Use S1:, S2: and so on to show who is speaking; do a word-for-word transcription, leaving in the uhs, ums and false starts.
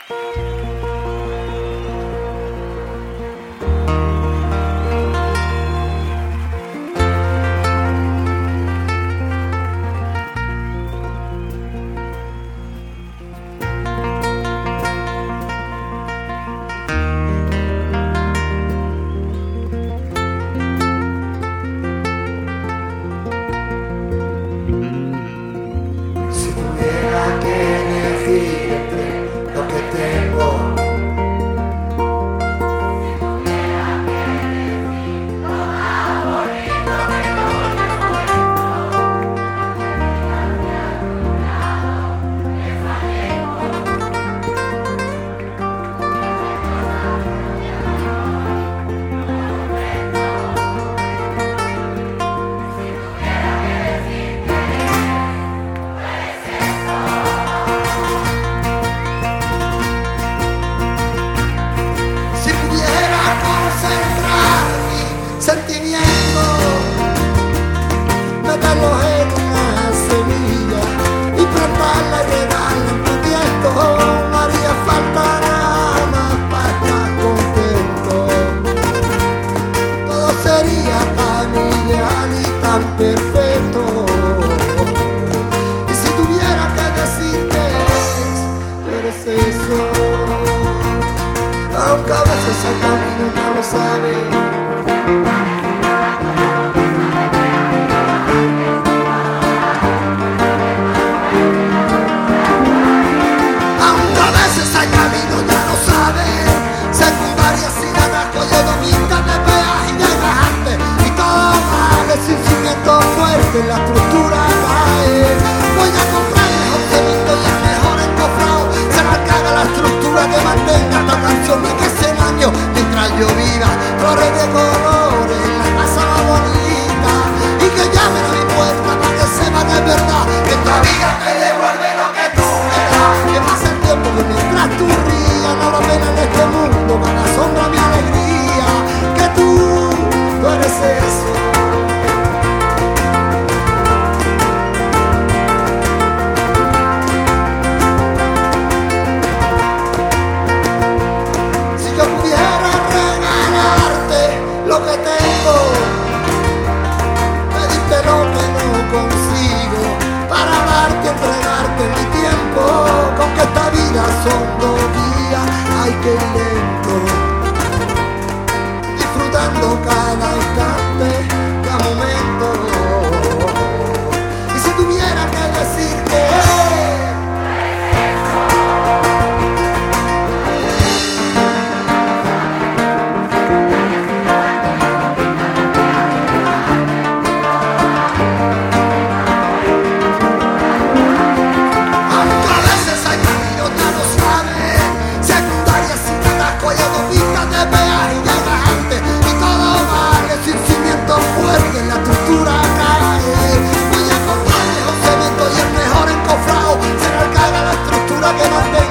S1: Sentimiento, meterlo en una semilla y plantarla y regarla en tu tiempo. No haría falta nada más para estar contento. Todo sería tan ideal y tan perfecto. Y si tuviera que decir que eres, tú eres eso. Aunque a veces el camino no lo sabe. La estructura cae. Voy a comprar el mejor cemento y el mejor encofrado. Será que haga la estructura que mantenga esta canción en ese año mientras yo viva. Flores de colores, la casa más bonita y que llamen a mi puerta para que sepan que es verdad. Que tu amiga te devuelve lo que tú me das. Que pase el tiempo que mientras tú rías no habrá pena en este mundo para la sombra mi alegría. Que tú, tú eres eso. Lo que tengo, pedirte lo que no consigo, para darte, entregarte mi tiempo, con que esta vida son dos días, hay que ir lento, disfrutando cada instante, cada momento. Y si tuviera que decir que la estructura cae. Voy a comprar el mejor cemento y el mejor encofrado. Será el que haga la estructura que mantenga